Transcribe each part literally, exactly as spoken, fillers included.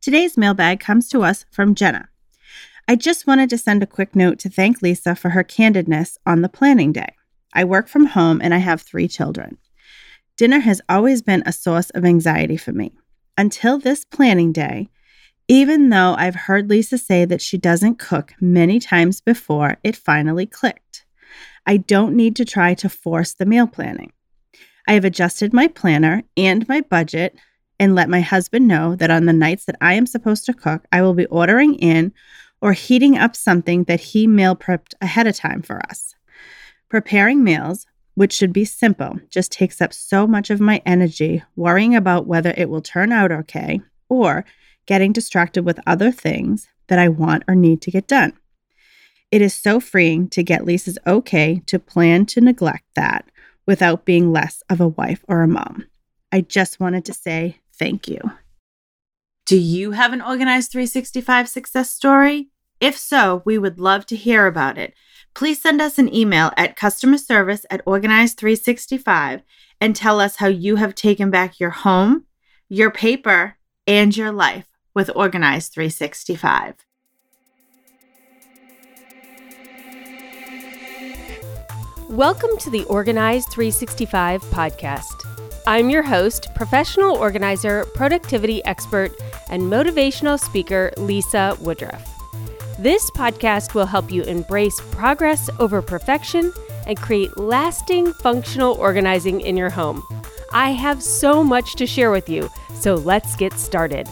Today's mailbag comes to us from Jenna. I just wanted to send a quick note to thank Lisa for her candidness on the planning day. I work from home and I have three children. Dinner has always been a source of anxiety for me. Until this planning day, even though I've heard Lisa say that she doesn't cook many times before, it finally clicked. I don't need to try to force the meal planning. I have adjusted my planner and my budget and let my husband know that on the nights that I am supposed to cook, I will be ordering in or heating up something that he meal prepped ahead of time for us. Preparing meals, which should be simple, just takes up so much of my energy worrying about whether it will turn out okay or getting distracted with other things that I want or need to get done. It is so freeing to get Lisa's okay to plan to neglect that without being less of a wife or a mom. I just wanted to say thank you. Do you have an Organized three sixty-five success story? If so, we would love to hear about it. Please send us an email at customer service at organized three sixty-five and tell us how you have taken back your home, your paper, and your life with Organized three sixty-five. Welcome to the Organized three sixty-five podcast. I'm your host, professional organizer, productivity expert, and motivational speaker, Lisa Woodruff. This podcast will help you embrace progress over perfection and create lasting functional organizing in your home. I have so much to share with you, so let's get started.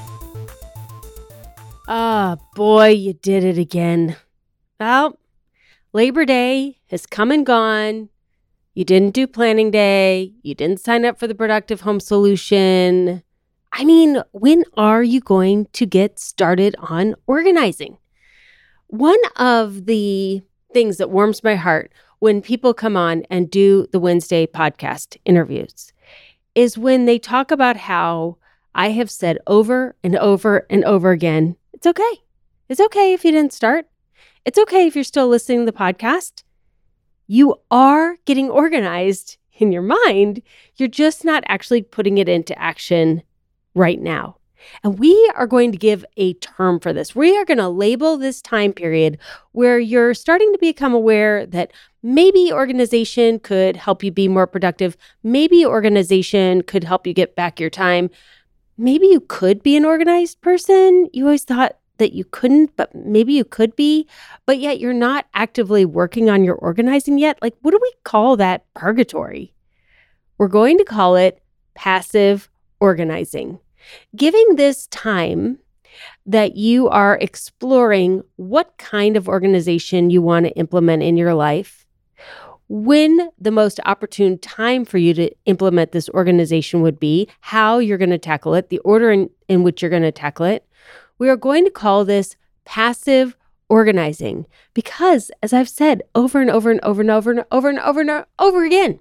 Ah, oh, boy, you did it again. Well, Labor Day has come and gone. You didn't do planning day. You didn't sign up for the Productive Home Solution. I mean, when are you going to get started on organizing? One of the things that warms my heart when people come on and do the Wednesday podcast interviews is when they talk about how I have said over and over and over again, it's okay. It's okay if you didn't start. It's okay if you're still listening to the podcast. You are getting organized in your mind. You're just not actually putting it into action right now. And we are going to give a term for this. We are going to label this time period where you're starting to become aware that maybe organization could help you be more productive. Maybe organization could help you get back your time. Maybe you could be an organized person. You always thought that you couldn't, but maybe you could be, but yet you're not actively working on your organizing yet. Like, what do we call that purgatory? We're going to call it passive organizing. Giving this time that you are exploring what kind of organization you want to implement in your life, when the most opportune time for you to implement this organization would be, how you're going to tackle it, the order in, in which you're going to tackle it. We are going to call this passive organizing because, as I've said over and over and over and over and over and over and over again,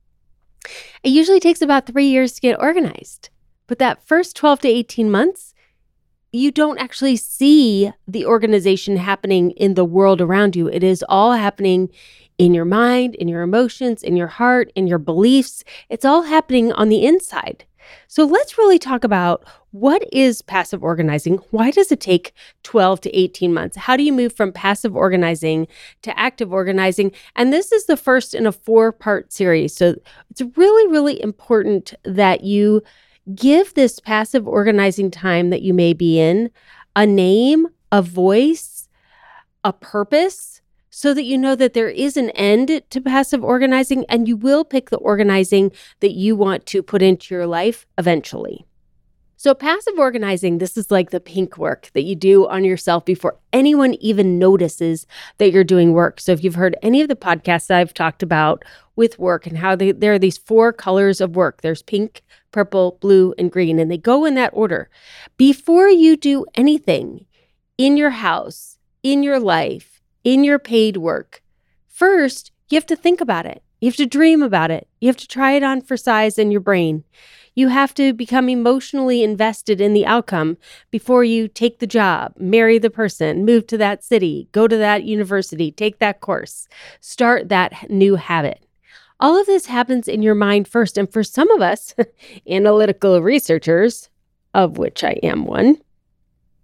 it usually takes about three years to get organized. But that first twelve to eighteen months, you don't actually see the organization happening in the world around you. It is all happening in your mind, in your emotions, in your heart, in your beliefs. It's all happening on the inside. So let's really talk about what is passive organizing? Why does it take twelve to eighteen months? How do you move from passive organizing to active organizing? And this is the first in a four-part series. So it's really, really important that you give this passive organizing time that you may be in a name, a voice, a purpose, so that you know that there is an end to passive organizing and you will pick the organizing that you want to put into your life eventually. So passive organizing, this is like the pink work that you do on yourself before anyone even notices that you're doing work. So if you've heard any of the podcasts that I've talked about with work and how they, there are these four colors of work, there's pink, purple, blue, and green, and they go in that order. Before you do anything in your house, in your life, in your paid work, first, you have to think about it. You have to dream about it. You have to try it on for size in your brain. You have to become emotionally invested in the outcome before you take the job, marry the person, move to that city, go to that university, take that course, start that new habit. All of this happens in your mind first. And for some of us, analytical researchers, of which I am one,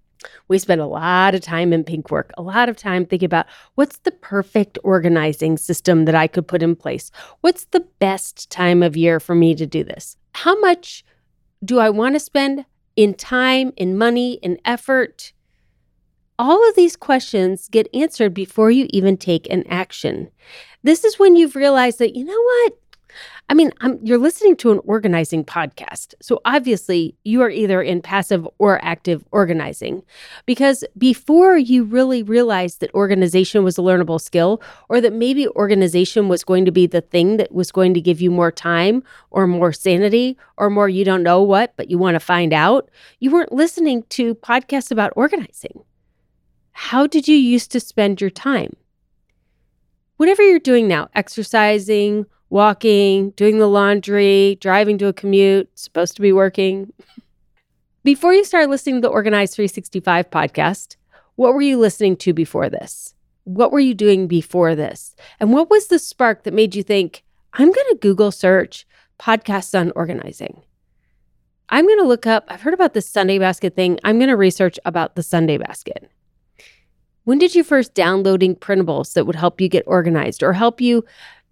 We spend a lot of time in pink work, a lot of time thinking about what's the perfect organizing system that I could put in place? What's the best time of year for me to do this? How much do I want to spend in time, in money, in effort? All of these questions get answered before you even take an action. This is when you've realized that, you know what? I mean, I'm, you're listening to an organizing podcast. So obviously you are either in passive or active organizing, because before you really realized that organization was a learnable skill, or that maybe organization was going to be the thing that was going to give you more time or more sanity or more you don't know what, but you want to find out, you weren't listening to podcasts about organizing. How did you used to spend your time? Whatever you're doing now, exercising, walking, doing the laundry, driving to a commute, supposed to be working. Before you started listening to the Organize three sixty-five podcast, what were you listening to before this? What were you doing before this? And what was the spark that made you think, I'm going to Google search podcasts on organizing? I'm going to look up, I've heard about this Sunday Basket thing. I'm going to research about the Sunday Basket. When did you first downloading printables that would help you get organized or help you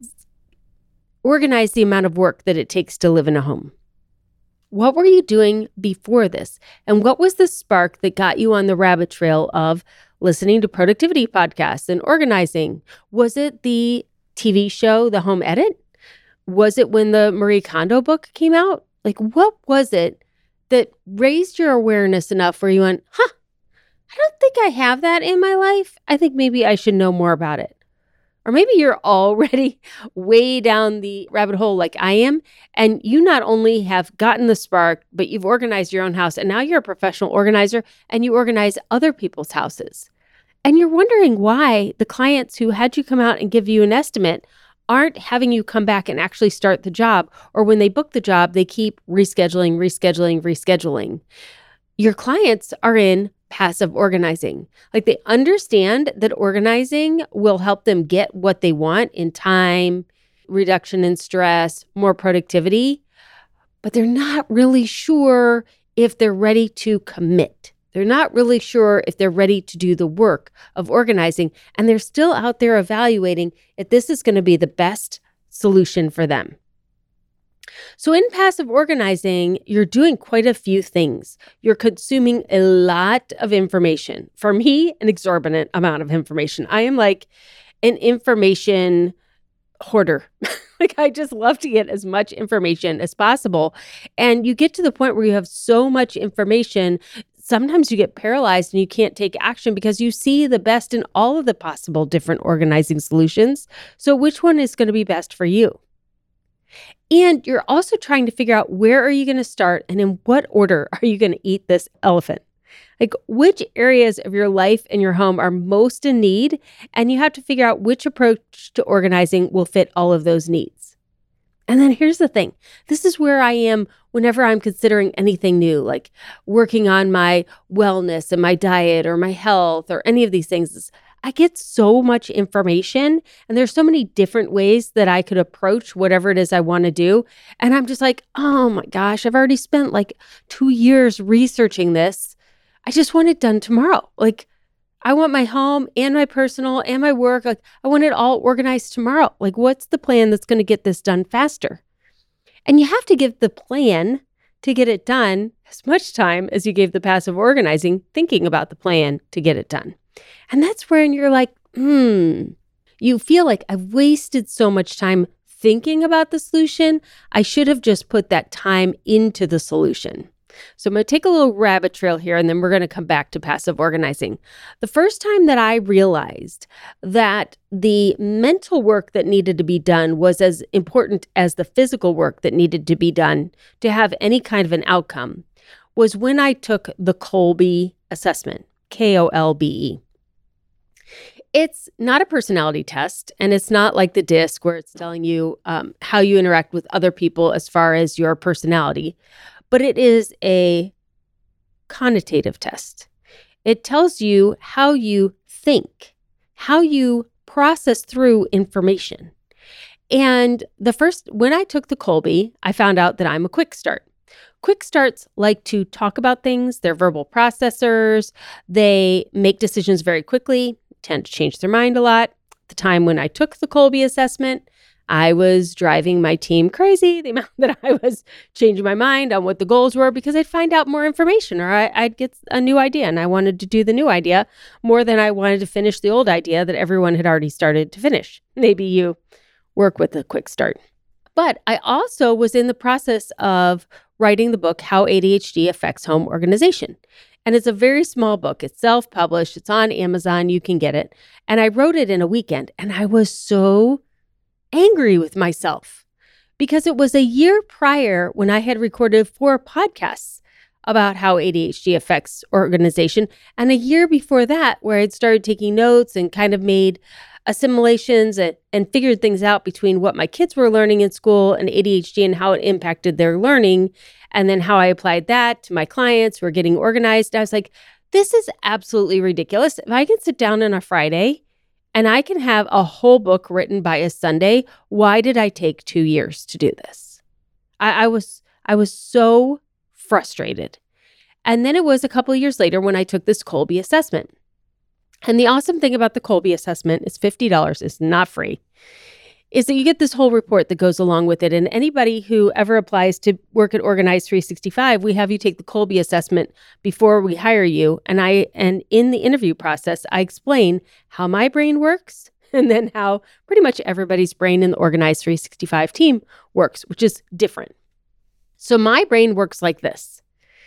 organize the amount of work that it takes to live in a home? What were you doing before this? And what was the spark that got you on the rabbit trail of listening to productivity podcasts and organizing? Was it the T V show, The Home Edit? Was it when the Marie Kondo book came out? Like, what was it that raised your awareness enough where you went, huh, I don't think I have that in my life. I think maybe I should know more about it. Or maybe you're already way down the rabbit hole like I am, and you not only have gotten the spark, but you've organized your own house, and now you're a professional organizer, and you organize other people's houses. And you're wondering why the clients who had you come out and give you an estimate aren't having you come back and actually start the job, or when they book the job, they keep rescheduling, rescheduling, rescheduling. Your clients are in passive organizing. Like, they understand that organizing will help them get what they want in time, reduction in stress, more productivity, but they're not really sure if they're ready to commit. They're not really sure if they're ready to do the work of organizing, and they're still out there evaluating if this is going to be the best solution for them. So in passive organizing, you're doing quite a few things. You're consuming a lot of information. For me, an exorbitant amount of information. I am like an information hoarder. Like, I just love to get as much information as possible. And you get to the point where you have so much information, sometimes you get paralyzed and you can't take action because you see the best in all of the possible different organizing solutions. So which one is going to be best for you? And you're also trying to figure out, where are you going to start and in what order are you going to eat this elephant? Like, which areas of your life and your home are most in need? And you have to figure out which approach to organizing will fit all of those needs. And then here's the thing. This is where I am whenever I'm considering anything new, like working on my wellness and my diet or my health or any of these things. I get so much information, and there's so many different ways that I could approach whatever it is I want to do. And I'm just like, oh my gosh, I've already spent like two years researching this. I just want it done tomorrow. Like, I want my home and my personal and my work. Like, I want it all organized tomorrow. Like, what's the plan that's going to get this done faster? And you have to give the plan to get it done as much time as you gave the passive organizing thinking about the plan to get it done. And that's when you're like, hmm, you feel like, I've wasted so much time thinking about the solution. I should have just put that time into the solution. So I'm going to take a little rabbit trail here, and then we're going to come back to passive organizing. The first time that I realized that the mental work that needed to be done was as important as the physical work that needed to be done to have any kind of an outcome was when I took the Kolbe assessment, K O L B E. It's not a personality test, and it's not like the DISC where it's telling you um, how you interact with other people as far as your personality, but it is a connotative test. It tells you how you think, how you process through information. And the first, when I took the Kolbe, I found out that I'm a quick start. Quick starts like to talk about things. They're verbal processors. They make decisions very quickly, tend to change their mind a lot. At the time when I took the Kolbe assessment, I was driving my team crazy, the amount that I was changing my mind on what the goals were, because I'd find out more information or I, I'd get a new idea, and I wanted to do the new idea more than I wanted to finish the old idea that everyone had already started to finish. Maybe you work with a quick start. But I also was in the process of writing the book, How A D H D Affects Home Organization. And it's a very small book. It's self-published. It's on Amazon. You can get it. And I wrote it in a weekend, and I was so angry with myself because it was a year prior when I had recorded four podcasts about how A D H D affects organization, and a year before that where I'd started taking notes and kind of made assimilations and, and figured things out between what my kids were learning in school and A D H D and how it impacted their learning, and then how I applied that to my clients who are getting organized. I was like, this is absolutely ridiculous. If I can sit down on a Friday and I can have a whole book written by a Sunday, why did I take two years to do this? I, I was I was so frustrated. And then it was a couple of years later when I took this Kolbe assessment. And the awesome thing about the Kolbe assessment is fifty dollars. It's not free. Is that you get this whole report that goes along with it. And anybody who ever applies to work at Organize three sixty-five, we have you take the Kolbe assessment before we hire you. And I and in the interview process, I explain how my brain works and then how pretty much everybody's brain in the Organize three sixty-five team works, which is different. So my brain works like this.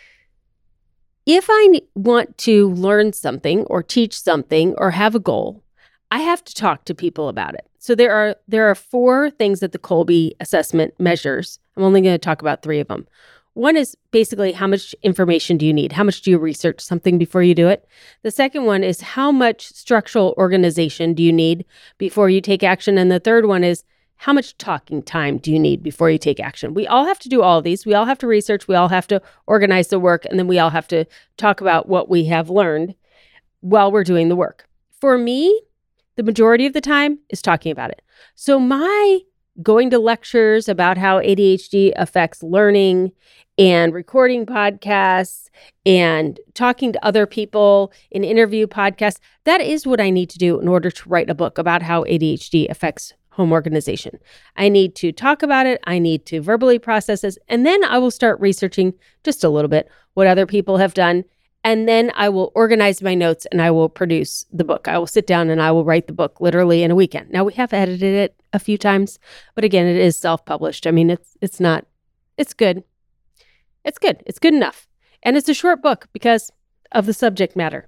If I want to learn something or teach something or have a goal, I have to talk to people about it. So there are there are four things that the Kolbe assessment measures. I'm only going to talk about three of them. One is basically how much information do you need? How much do you research something before you do it? The second one is how much structural organization do you need before you take action? And the third one is how much talking time do you need before you take action? We all have to do all of these. We all have to research. We all have to organize the work. And then we all have to talk about what we have learned while we're doing the work. For me, the majority of the time is talking about it. So my going to lectures about how A D H D affects learning and recording podcasts and talking to other people in interview podcasts, that is what I need to do in order to write a book about how A D H D affects home organization. I need to talk about it. I need to verbally process this. And then I will start researching just a little bit what other people have done. And then I will organize my notes and I will produce the book. I will sit down and I will write the book literally in a weekend. Now, we have edited it a few times, but again, it is self-published. I mean, it's it's not, it's good. It's good. It's good enough. And it's a short book because of the subject matter.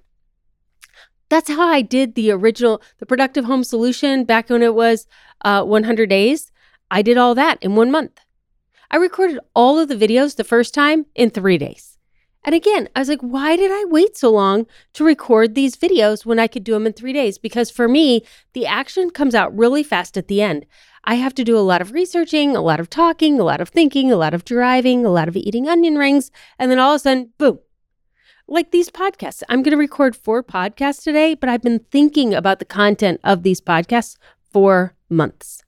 That's how I did the original, the Productive Home Solution back when it was uh, one hundred days. I did all that in one month. I recorded all of the videos the first time in three days. And again, I was like, why did I wait so long to record these videos when I could do them in three days? Because for me, the action comes out really fast at the end. I have to do a lot of researching, a lot of talking, a lot of thinking, a lot of driving, a lot of eating onion rings. And then all of a sudden, boom. Like these podcasts. I'm going to record four podcasts today, but I've been thinking about the content of these podcasts for months.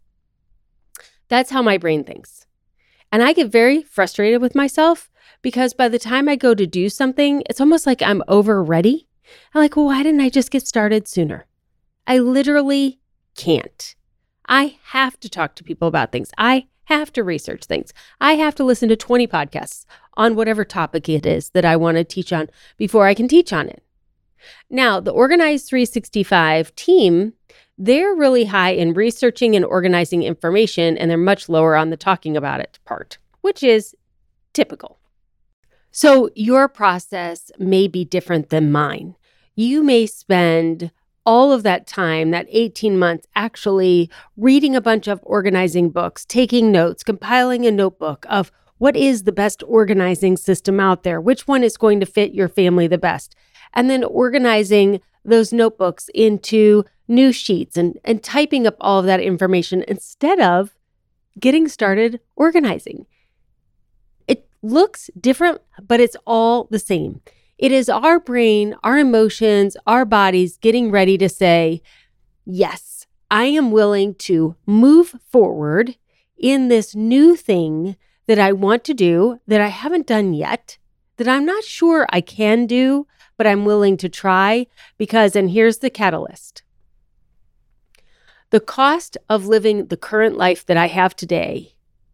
That's how my brain thinks. And I get very frustrated with myself because by the time I go to do something, it's almost like I'm over ready. I'm like, well, why didn't I just get started sooner? I literally can't. I have to talk to people about things. I have to research things. I have to listen to twenty podcasts on whatever topic it is that I want to teach on before I can teach on it. Now, the Organize three sixty-five team, they're really high in researching and organizing information, and they're much lower on the talking about it part, which is typical. So your process may be different than mine. You may spend all of that time, that eighteen months, actually reading a bunch of organizing books, taking notes, compiling a notebook of what is the best organizing system out there, which one is going to fit your family the best, and then organizing those notebooks into new sheets and, and typing up all of that information instead of getting started organizing. It looks different, but it's all the same. It is our brain, our emotions, our bodies getting ready to say, yes, I am willing to move forward in this new thing that I want to do that I haven't done yet, that I'm not sure I can do, but I'm willing to try because, and here's the catalyst. The cost of living the current life that I have today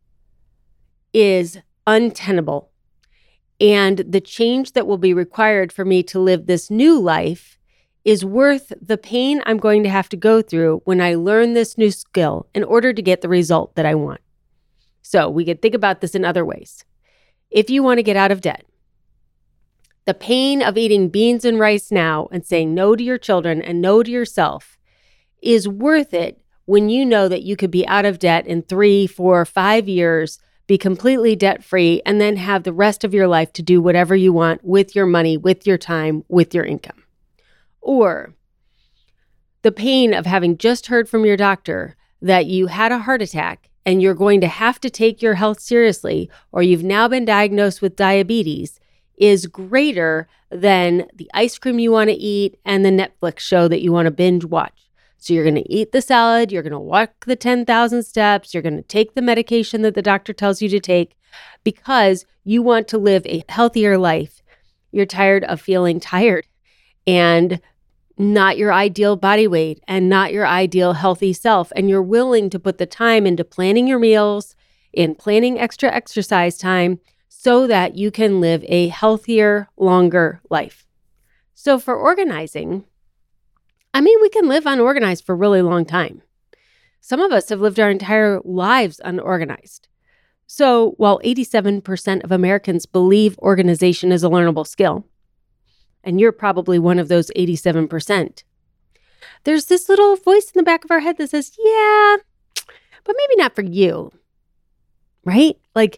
is untenable. And the change that will be required for me to live this new life is worth the pain I'm going to have to go through when I learn this new skill in order to get the result that I want. So we could think about this in other ways. If you want to get out of debt, the pain of eating beans and rice now and saying no to your children and no to yourself is worth it when you know that you could be out of debt in three, four, five years, be completely debt-free, and then have the rest of your life to do whatever you want with your money, with your time, with your income. Or the pain of having just heard from your doctor that you had a heart attack and you're going to have to take your health seriously, or you've now been diagnosed with diabetes, is greater than the ice cream you want to eat and the Netflix show that you want to binge watch. So you're going to eat the salad, you're going to walk the ten thousand steps, you're going to take the medication that the doctor tells you to take because you want to live a healthier life. You're tired of feeling tired and not your ideal body weight and not your ideal healthy self. And you're willing to put the time into planning your meals, in planning extra exercise time so that you can live a healthier, longer life. So for organizing, I mean, we can live unorganized for a really long time. Some of us have lived our entire lives unorganized. So while eighty-seven percent of Americans believe organization is a learnable skill, and you're probably one of those eighty-seven percent, there's this little voice in the back of our head that says, yeah, but maybe not for you, right? Like,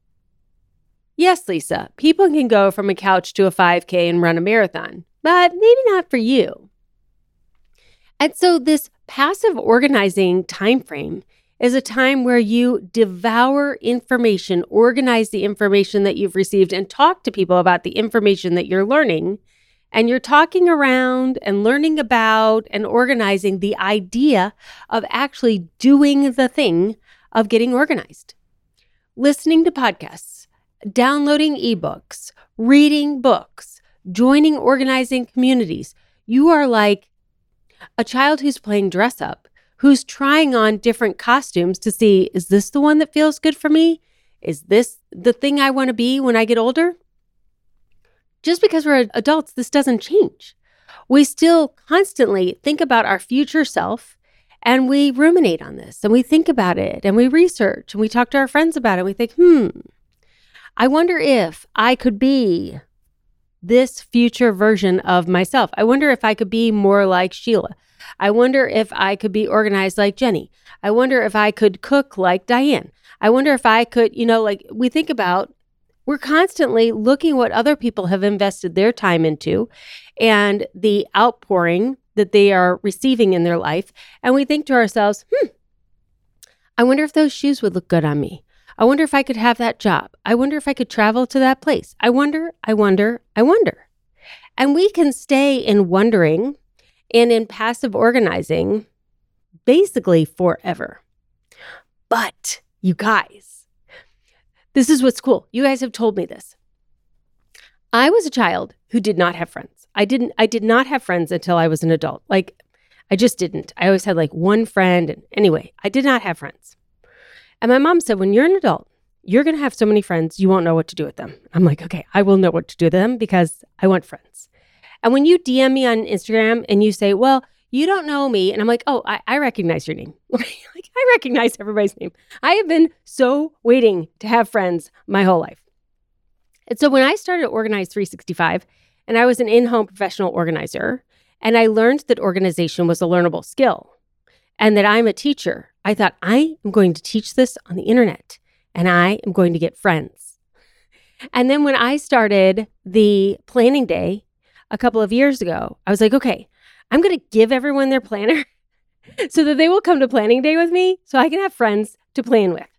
yes, Lisa, people can go from a couch to a five K and run a marathon, but maybe not for you. And so this passive organizing time frame is a time where you devour information, organize the information that you've received, and talk to people about the information that you're learning. And you're talking around and learning about and organizing the idea of actually doing the thing of getting organized. Listening to podcasts, downloading ebooks, reading books, joining organizing communities. You are like a child who's playing dress up, who's trying on different costumes to see, is this the one that feels good for me? Is this the thing I want to be when I get older? Just because we're adults, this doesn't change. We still constantly think about our future self and we ruminate on this and we think about it and we research and we talk to our friends about it. And we think, hmm, I wonder if I could be this future version of myself. I wonder if I could be more like Sheila. I wonder if I could be organized like Jenny. I wonder if I could cook like Diane. I wonder if I could, you know, like we think about, we're constantly looking what other people have invested their time into and the outpouring that they are receiving in their life. And we think to ourselves, hmm, I wonder if those shoes would look good on me. I wonder if I could have that job. I wonder if I could travel to that place. I wonder, I wonder, I wonder. And we can stay in wondering and in passive organizing basically forever. But you guys, this is what's cool. You guys have told me this. I was a child who did not have friends. I didn't, I did not have friends until I was an adult. Like, I just didn't. I always had like one friend. And anyway, I did not have friends. And my mom said, when you're an adult, you're going to have so many friends, you won't know what to do with them. I'm like, okay, I will know what to do with them because I want friends. And when you D M me on Instagram and you say, well, you don't know me. And I'm like, oh, I, I recognize your name. Like, I recognize everybody's name. I have been so waiting to have friends my whole life. And so when I started Organize three sixty-five and I was an in-home professional organizer and I learned that organization was a learnable skill and that I'm a teacher, I thought, I am going to teach this on the internet and I am going to get friends. And then when I started the planning day a couple of years ago, I was like, okay, I'm going to give everyone their planner so that they will come to planning day with me so I can have friends to plan with.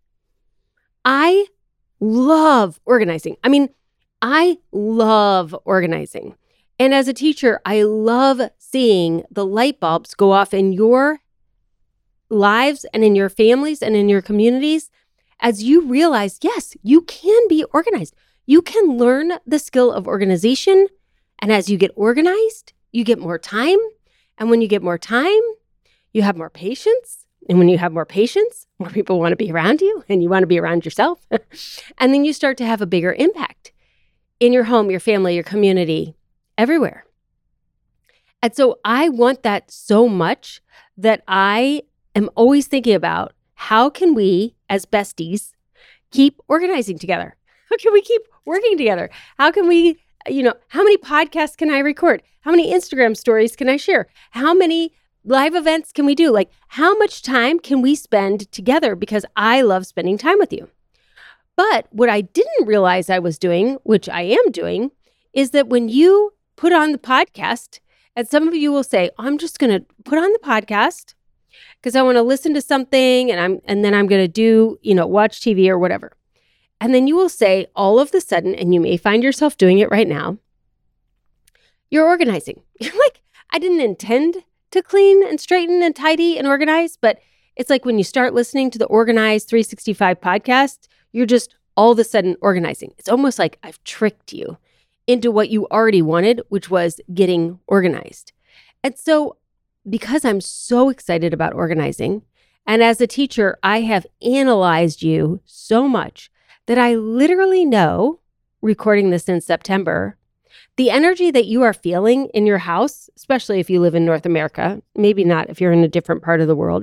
I love organizing. I mean, I love organizing. And as a teacher, I love seeing the light bulbs go off in your lives and in your families and in your communities as you realize, yes, you can be organized. You can learn the skill of organization. And as you get organized, you get more time. And when you get more time, you have more patience. And when you have more patience, more people want to be around you and you want to be around yourself. And then you start to have a bigger impact in your home, your family, your community, everywhere. And so I want that so much that I am always thinking about how can we as besties keep organizing together? How can we keep working together? How can we, you know, how many podcasts can I record? How many Instagram stories can I share? How many live events can we do? Like, how much time can we spend together? Because I love spending time with you. But what I didn't realize I was doing, which I am doing, is that when you put on the podcast, and some of you will say, I'm just going to put on the podcast because I want to listen to something and I'm and then I'm going to do, you know, watch T V or whatever. And then you will say all of the sudden, and you may find yourself doing it right now, you're organizing. You're like, I didn't intend to clean and straighten and tidy and organize, but it's like when you start listening to the Organized three sixty-five podcast, you're just all of a sudden organizing. It's almost like I've tricked you into what you already wanted, which was getting organized. And so because I'm so excited about organizing, and as a teacher, I have analyzed you so much that I literally know, recording this in September, the energy that you are feeling in your house, especially if you live in North America, maybe not if you're in a different part of the world.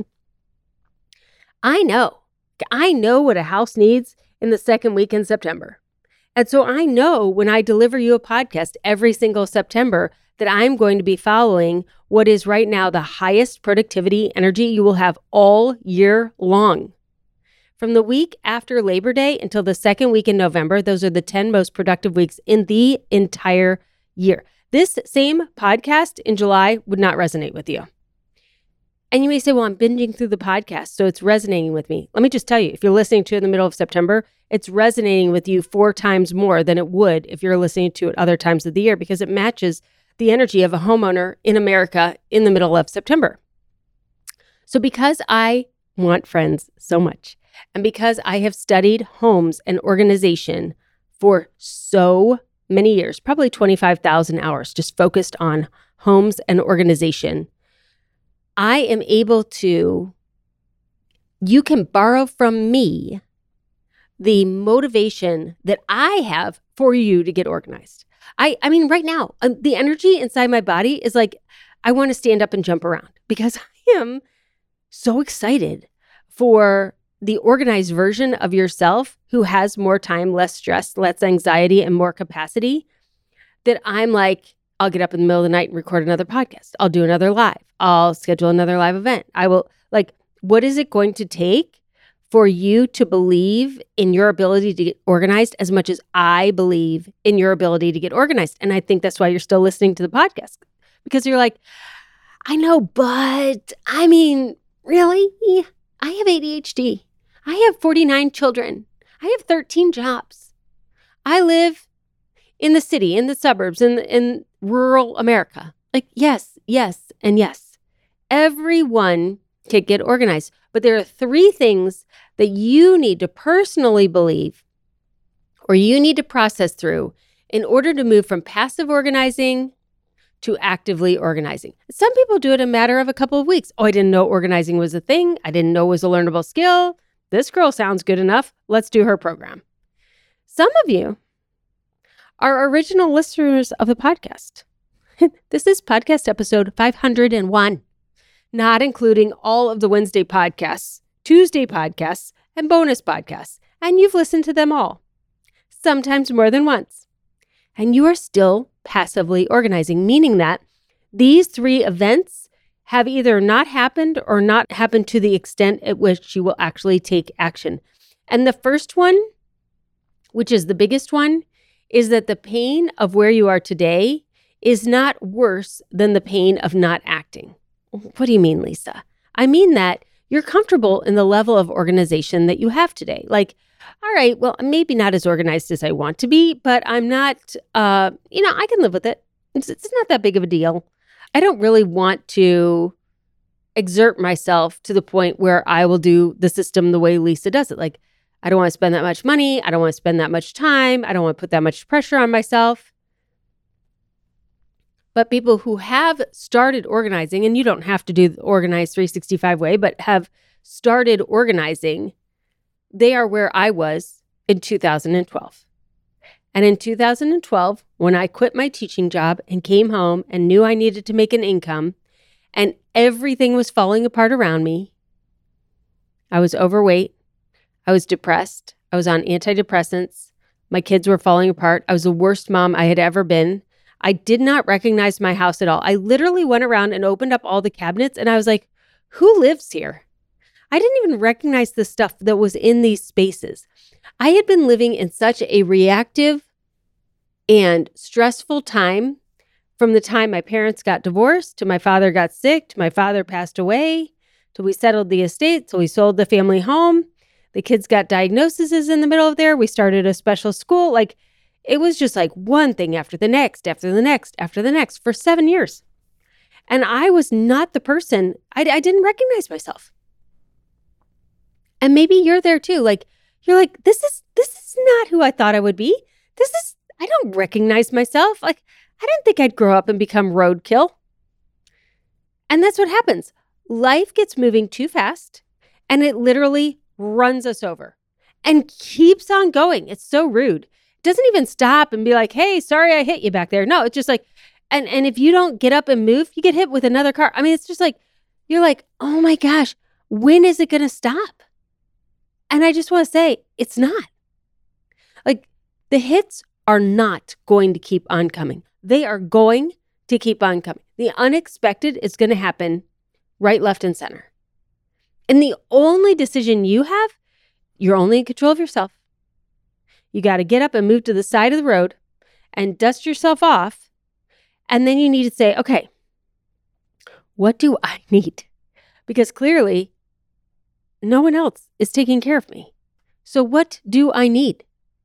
I know. I know what a house needs in the second week in September. And so I know when I deliver you a podcast every single September that I'm going to be following what is right now the highest productivity energy you will have all year long. From the week after Labor Day until the second week in November, those are the ten most productive weeks in the entire year. This same podcast in July would not resonate with you. And you may say, well, I'm binging through the podcast, so it's resonating with me. Let me just tell you, if you're listening to it in the middle of September, it's resonating with you four times more than it would if you're listening to it other times of the year because it matches the energy of a homeowner in America in the middle of September. So because I want friends so much, and because I have studied homes and organization for so many years, probably twenty-five thousand hours, just focused on homes and organization, I am able to, you can borrow from me the motivation that I have for you to get organized. I, I mean, right now, um, the energy inside my body is like, I want to stand up and jump around because I am so excited for the organized version of yourself who has more time, less stress, less anxiety, and more capacity that I'm like, I'll get up in the middle of the night and record another podcast. I'll do another live. I'll schedule another live event. I will, like, what is it going to take for you to believe in your ability to get organized as much as I believe in your ability to get organized? And I think that's why you're still listening to the podcast, because you're like, I know, but I mean, really? I have A D H D. I have forty-nine children. I have thirteen jobs. I live in the city, in the suburbs, in in rural America. Like, yes, yes, and yes. Everyone can get organized. But there are three things that you need to personally believe or you need to process through in order to move from passive organizing to actively organizing. Some people do it in a matter of a couple of weeks. Oh, I didn't know organizing was a thing. I didn't know it was a learnable skill. This girl sounds good enough. Let's do her program. Some of you are original listeners of the podcast. This is podcast episode five hundred one, not including all of the Wednesday podcasts, Tuesday podcasts, and bonus podcasts. And you've listened to them all, sometimes more than once. And you are still passively organizing, meaning that these three events have either not happened or not happened to the extent at which you will actually take action. And the first one, which is the biggest one, is that the pain of where you are today is not worse than the pain of not acting. What do you mean, Lisa? I mean that you're comfortable in the level of organization that you have today. Like, all right, well, I'm maybe not as organized as I want to be, but I'm not, uh, you know, I can live with it. It's, it's not that big of a deal. I don't really want to exert myself to the point where I will do the system the way Lisa does it. Like, I don't want to spend that much money. I don't want to spend that much time. I don't want to put that much pressure on myself. But people who have started organizing, and you don't have to do the organized three sixty-five way, but have started organizing, they are where I was in two thousand twelve. And in two thousand twelve, when I quit my teaching job and came home and knew I needed to make an income and everything was falling apart around me, I was overweight. I was depressed. I was on antidepressants. My kids were falling apart. I was the worst mom I had ever been. I did not recognize my house at all. I literally went around and opened up all the cabinets and I was like, who lives here? I didn't even recognize the stuff that was in these spaces. I had been living in such a reactive and stressful time from the time my parents got divorced to my father got sick, to my father passed away, till we settled the estate, till we sold the family home. The kids got diagnoses in the middle of there. We started a special school. Like, it was just like one thing after the next, after the next, after the next for seven years. And I was not the person, I, I didn't recognize myself. And maybe you're there too. Like, you're like, this is, this is not who I thought I would be. This is, I don't recognize myself. Like, I didn't think I'd grow up and become roadkill. And that's what happens. Life gets moving too fast and it literally runs us over and keeps on going. It's so rude. Doesn't even stop and be like, hey, sorry I hit you back there. No, it's just like, and, and if you don't get up and move, you get hit with another car. I mean, it's just like, you're like, oh my gosh, when is it going to stop? And I just want to say, it's not. Like, the hits are not going to keep on coming. They are going to keep on coming. The unexpected is going to happen right, left, and center. And the only decision you have, you're only in control of yourself. You got to get up and move to the side of the road and dust yourself off. And then you need to say, okay, what do I need? Because clearly, no one else is taking care of me. So what do I need?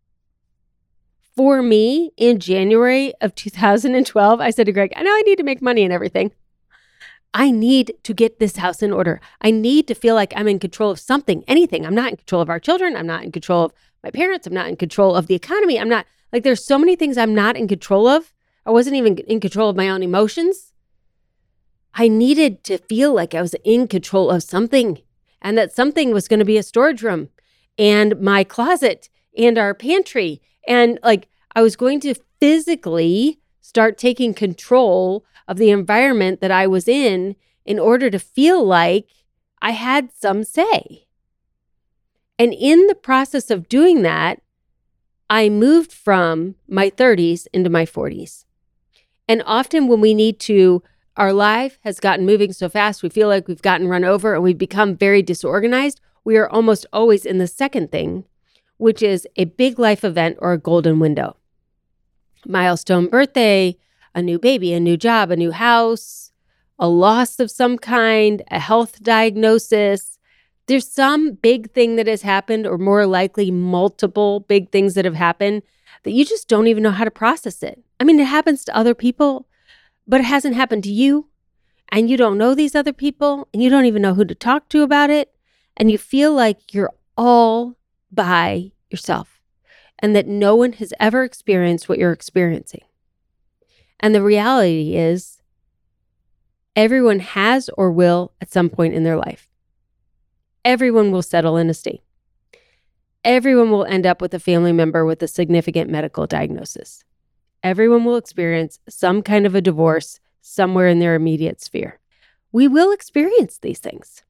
For me, in January of two thousand twelve, I said to Greg, I know I need to make money and everything. I need to get this house in order. I need to feel like I'm in control of something, anything. I'm not in control of our children. I'm not in control of my parents. I'm not in control of the economy. I'm not, like, there's so many things I'm not in control of. I wasn't even in control of my own emotions. I needed to feel like I was in control of something, and that something was going to be a storage room and my closet and our pantry. And like, I was going to physically start taking control of the environment that I was in in order to feel like I had some say. And in the process of doing that, I moved from my thirties into my forties. And often when we need to, our life has gotten moving so fast, we feel like we've gotten run over and we've become very disorganized. We are almost always in the second thing, which is a big life event or a golden window. Milestone birthday, a new baby, a new job, a new house, a loss of some kind, a health diagnosis. There's some big thing that has happened, or more likely multiple big things that have happened, that you just don't even know how to process it. I mean, it happens to other people, but it hasn't happened to you, and you don't know these other people, and you don't even know who to talk to about it, and you feel like you're all by yourself, and that no one has ever experienced what you're experiencing. And the reality is, everyone has or will at some point in their life. Everyone will settle in a state. Everyone will end up with a family member with a significant medical diagnosis. Everyone will experience some kind of a divorce somewhere in their immediate sphere. We will experience these things,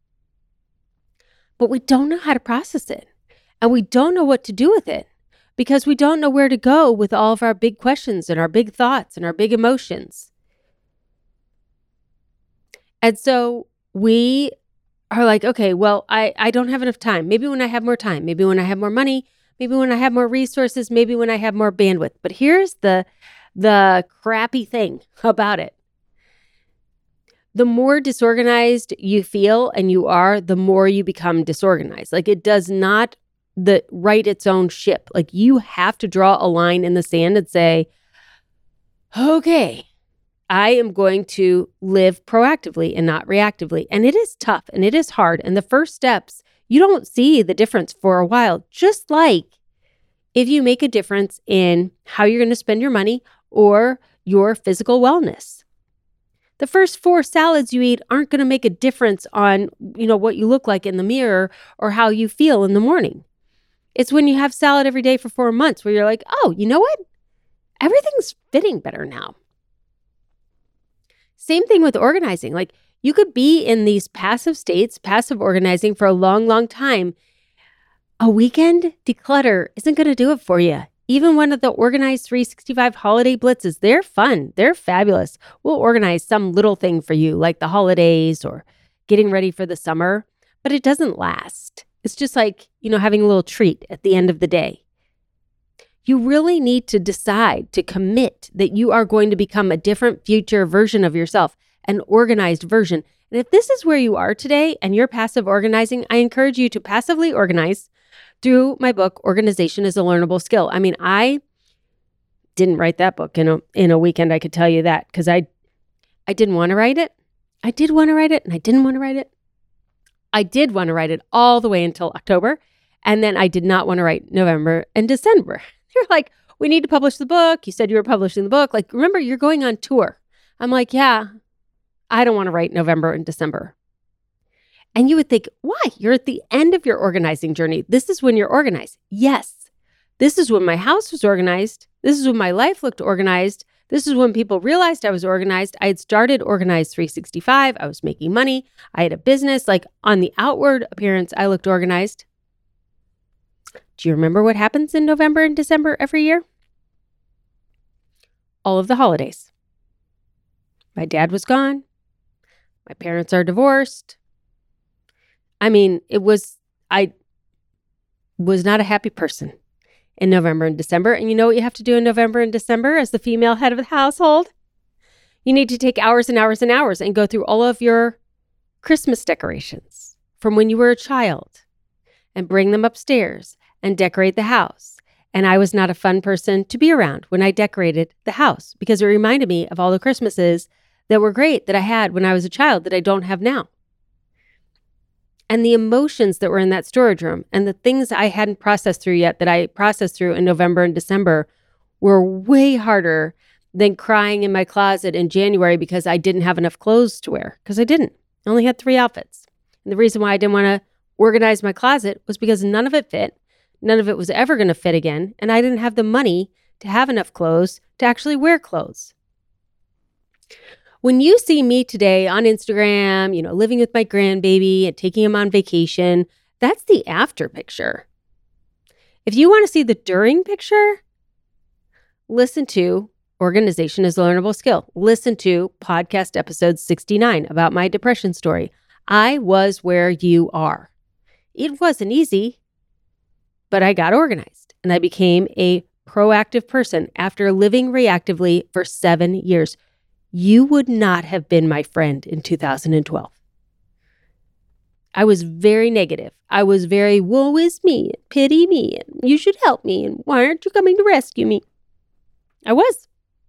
but we don't know how to process it, and we don't know what to do with it because we don't know where to go with all of our big questions and our big thoughts and our big emotions. And so we are like, okay, well, I, I don't have enough time. Maybe when I have more time, maybe when I have more money, maybe when I have more resources, maybe when I have more bandwidth. But here's the, the crappy thing about it. The more disorganized you feel and you are, the more you become disorganized. Like, it does not the right its own ship. Like, you have to draw a line in the sand and say, okay, I am going to live proactively and not reactively. And it is tough and it is hard. And the first steps, you don't see the difference for a while, just like if you make a difference in how you're going to spend your money or your physical wellness. The first four salads you eat aren't going to make a difference on, you know, what you look like in the mirror or how you feel in the morning. It's when you have salad every day for four months where you're like, oh, you know what? Everything's fitting better now. Same thing with organizing. Like you could be in these passive states, passive organizing for a long, long time. A weekend declutter isn't going to do it for you. Even one of the organized three sixty-five holiday blitzes, they're fun. They're fabulous. We'll organize some little thing for you like the holidays or getting ready for the summer, but it doesn't last. It's just like, you know, having a little treat at the end of the day. You really need to decide to commit that you are going to become a different future version of yourself, an organized version. And if this is where you are today and you're passive organizing, I encourage you to passively organize through my book, Organization is a Learnable Skill. I mean, I didn't write that book in a in a weekend, I could tell you that, because I I didn't want to write it. I did want to write it and I didn't want to write it. I did want to write it all the way until October. And then I did not want to write November and December. You're like, we need to publish the book. You said you were publishing the book. Like, remember, you're going on tour. I'm like, yeah, I don't want to write November and December. And you would think, why? You're at the end of your organizing journey. This is when you're organized. Yes, this is when my house was organized. This is when my life looked organized. This is when people realized I was organized. I had started Organized three sixty-five. I was making money. I had a business. Like on the outward appearance, I looked organized. Do you remember what happens in November and December every year? All of the holidays. My dad was gone. My parents are divorced. I mean, it was, I was not a happy person in November and December. And you know what you have to do in November and December as the female head of the household? You need to take hours and hours and hours and go through all of your Christmas decorations from when you were a child and bring them upstairs and decorate the house. And I was not a fun person to be around when I decorated the house because it reminded me of all the Christmases that were great that I had when I was a child that I don't have now. And the emotions that were in that storage room and the things I hadn't processed through yet that I processed through in November and December were way harder than crying in my closet in January because I didn't have enough clothes to wear, because I didn't. I only had three outfits. And the reason why I didn't want to organize my closet was because none of it fit. None of it was ever going to fit again. And I didn't have the money to have enough clothes to actually wear clothes. When you see me today on Instagram, you know, living with my grandbaby and taking him on vacation, that's the after picture. If you want to see the during picture, listen to Organization is a Learnable Skill. Listen to podcast episode sixty-nine about my depression story. I was where you are. It wasn't easy, but I got organized and I became a proactive person after living reactively for seven years. You would not have been my friend in two thousand twelve. I was very negative. I was very, woe is me, pity me, and you should help me, and why aren't you coming to rescue me? I was.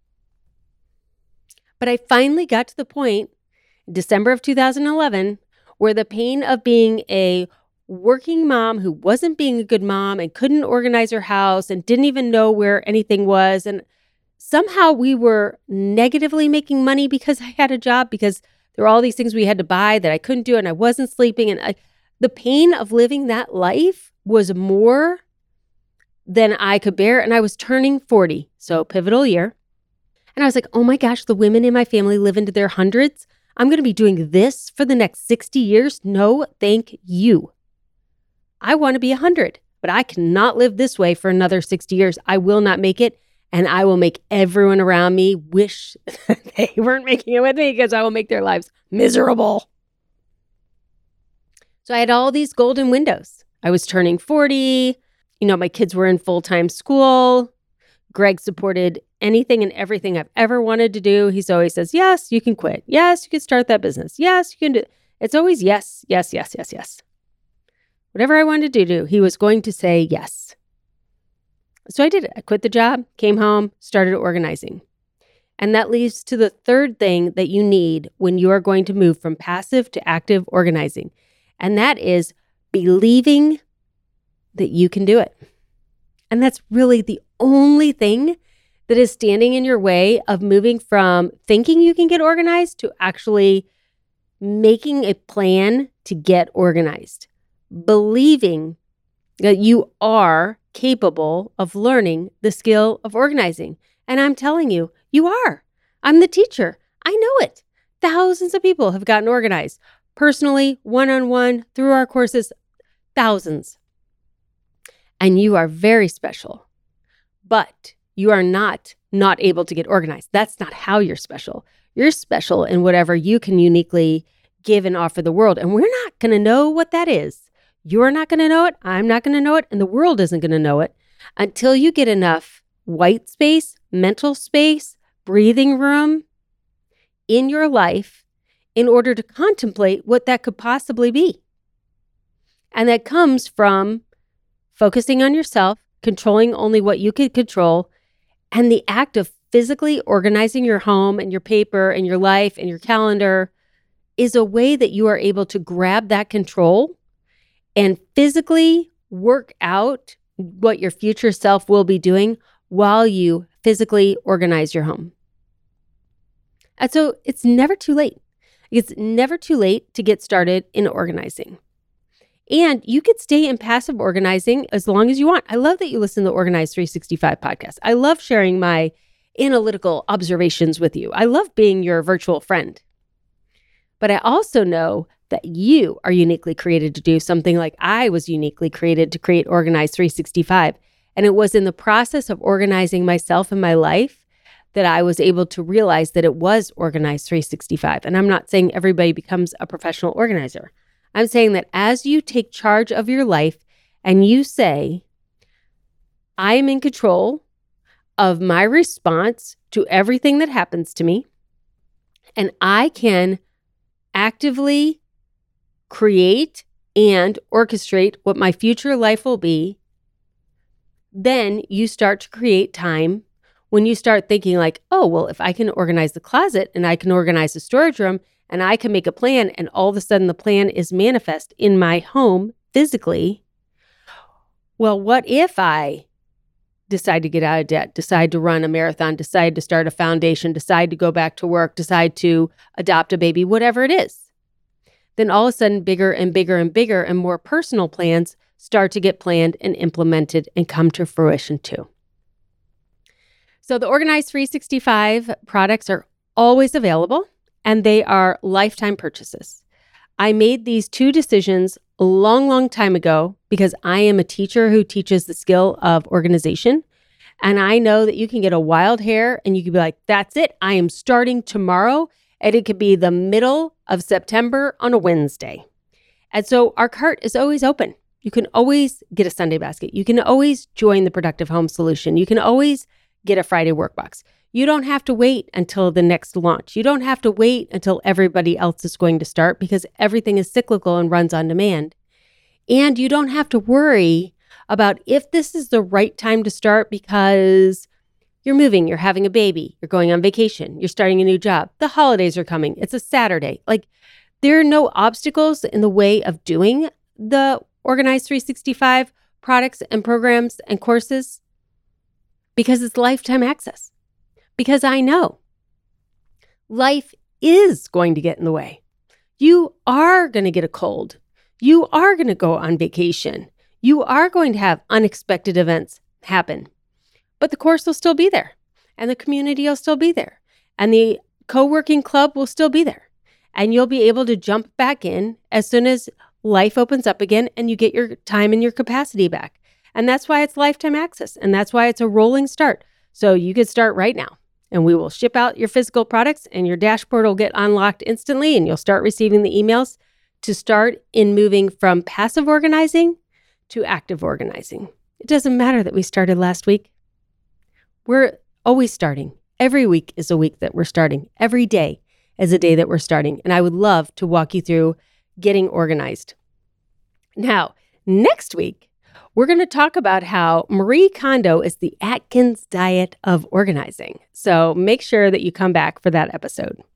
But I finally got to the point, December of two thousand eleven, where the pain of being a working mom who wasn't being a good mom and couldn't organize her house and didn't even know where anything was, and somehow we were negatively making money because I had a job, because there were all these things we had to buy that I couldn't do and I wasn't sleeping. And I, the pain of living that life was more than I could bear. And I was turning forty, so pivotal year. And I was like, oh my gosh, the women in my family live into their hundreds. I'm going to be doing this for the next sixty years. No, thank you. I want to be one hundred, but I cannot live this way for another sixty years. I will not make it. And I will make everyone around me wish they weren't making it with me, because I will make their lives miserable. So I had all these golden windows. I was turning forty. You know, my kids were in full-time school. Greg supported anything and everything I've ever wanted to do. He's always says, yes, you can quit. Yes, you can start that business. Yes, you can do. It's always yes, yes, yes, yes, yes. Whatever I wanted to do, he was going to say yes. So I did it. I quit the job, came home, started organizing. And that leads to the third thing that you need when you are going to move from passive to active organizing. And that is believing that you can do it. And that's really the only thing that is standing in your way of moving from thinking you can get organized to actually making a plan to get organized. Believing that you are capable of learning the skill of organizing. And I'm telling you, you are. I'm the teacher. I know it. Thousands of people have gotten organized. Personally, one-on-one, through our courses, thousands. And you are very special. But you are not not able to get organized. That's not how you're special. You're special in whatever you can uniquely give and offer the world. And we're not going to know what that is. You're not going to know it. I'm not going to know it. And the world isn't going to know it until you get enough white space, mental space, breathing room in your life in order to contemplate what that could possibly be. And that comes from focusing on yourself, controlling only what you can control, and the act of physically organizing your home and your paper and your life and your calendar is a way that you are able to grab that control and physically work out what your future self will be doing while you physically organize your home. And so it's never too late. It's never too late to get started in organizing. And you could stay in passive organizing as long as you want. I love that you listen to the Organize three sixty-five podcast. I love sharing my analytical observations with you. I love being your virtual friend. But I also know that you are uniquely created to do something like I was uniquely created to create Organize three sixty-five. And it was in the process of organizing myself and my life that I was able to realize that it was Organize three sixty-five. And I'm not saying everybody becomes a professional organizer. I'm saying that as you take charge of your life and you say, I am in control of my response to everything that happens to me, and I can actively create and orchestrate what my future life will be, then you start to create time when you start thinking like, oh, well, if I can organize the closet and I can organize the storage room and I can make a plan and all of a sudden the plan is manifest in my home physically, well, what if I decide to get out of debt, decide to run a marathon, decide to start a foundation, decide to go back to work, decide to adopt a baby, whatever it is? Then all of a sudden bigger and bigger and bigger and more personal plans start to get planned and implemented and come to fruition too. So the Organize three sixty-five products are always available and they are lifetime purchases. I made these two decisions a long, long time ago because I am a teacher who teaches the skill of organization. And I know that you can get a wild hair and you can be like, that's it. I am starting tomorrow. And it could be the middle of September on a Wednesday. And so our cart is always open. You can always get a Sunday basket. You can always join the Productive Home Solution. You can always get a Friday workbox. You don't have to wait until the next launch. You don't have to wait until everybody else is going to start because everything is cyclical and runs on demand. And you don't have to worry about if this is the right time to start because you're moving, you're having a baby, you're going on vacation, you're starting a new job, the holidays are coming, it's a Saturday. Like there are no obstacles in the way of doing the Organize three sixty-five products and programs and courses because it's lifetime access. Because I know life is going to get in the way. You are going to get a cold. You are going to go on vacation. You are going to have unexpected events happen. But the course will still be there. And the community will still be there. And the co-working club will still be there. And you'll be able to jump back in as soon as life opens up again and you get your time and your capacity back. And that's why it's lifetime access. And that's why it's a rolling start. So you could start right now. And we will ship out your physical products and your dashboard will get unlocked instantly and you'll start receiving the emails to start in moving from passive organizing to active organizing. It doesn't matter that we started last week. We're always starting. Every week is a week that we're starting. Every day is a day that we're starting. And I would love to walk you through getting organized. Now, next week, we're going to talk about how Marie Kondo is the Atkins diet of organizing. So make sure that you come back for that episode.